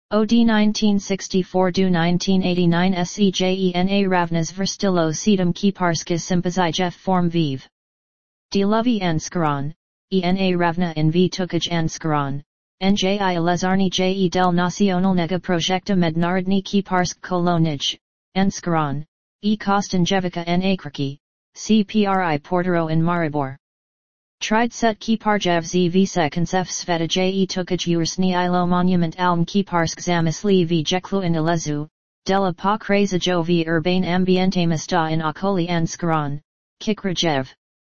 OD 1964 do 1989 Sejena ravnas verstilo sedum kiparskis sympazij form vive. De lovi anskaron, ena ravna in v tukaj anskaron, nji alezarni je del nacionalnega projekta mednarodni kiparsk kolonij, anskaron, Kostanjevica na krki, CPRI Portero in Maribor. Tried set kiparjev visa koncev sveta je tukaj ursni ilo monument alm kiparsk zamisli v jeklu in ilezu, dela pa krazajo v urbane ambiente mista in okoli anskaron, Kikrajev.